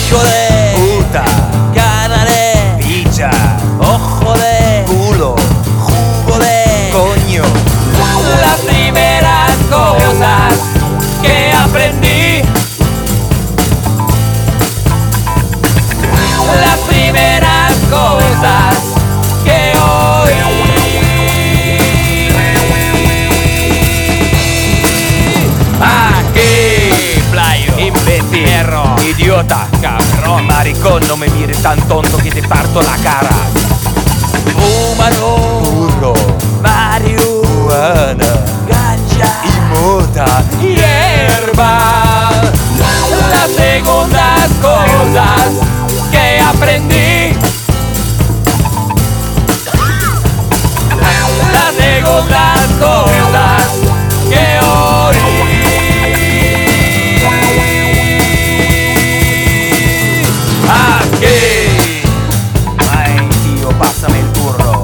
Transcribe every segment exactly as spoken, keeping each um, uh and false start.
hijo de puta, cara de picha, ojo de culo, jugo de coño. las primeras cosas que aprendí, las primeras cosas que oí. Aquí, playo, Imbécil, perro, idiota, cabrón, maricón, no me mires tan tonto que te parto la cara. fúmalo, Burro, marihuana, Juana ganja y mota. hierba. Las segundas cosas que aprendí, las segundas cosas que oí. Aquí, Ay, tío, pásame el burro.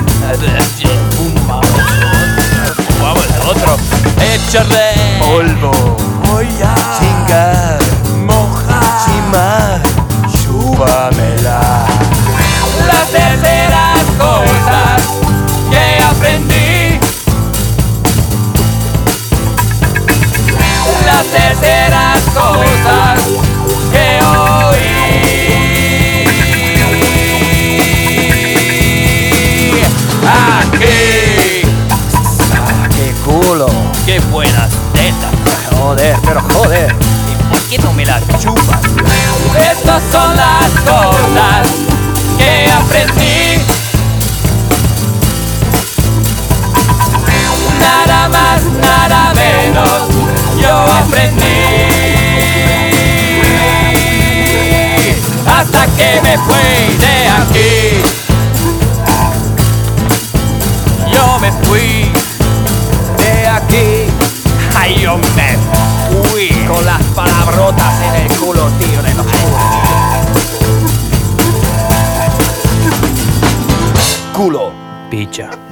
fuma, fumamos el otro. Échale Polvo, olla, chingar, moja, chimar, chúpamela. las terceras cosas que aprendí, las terceras cosas que oí. Aquí, Ah, qué culo. qué buenas tetas. Joder, pero joder. ¿Y por qué no me las chupas? Estas son las cosas que aprendí. Nada más, nada menos, yo aprendí. Hasta que me fui de aquí. Yo me fui de aquí. Ay, yo me fui con las palabrotas en el culo, tío, de los Culo, picha.